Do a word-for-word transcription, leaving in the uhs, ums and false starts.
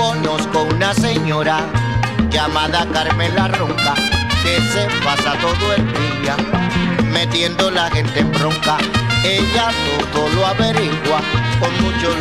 Conozco una señora llamada Carmen la Ronca, que se pasa todo el día metiendo la gente en bronca. Ella todo lo averigua con mucho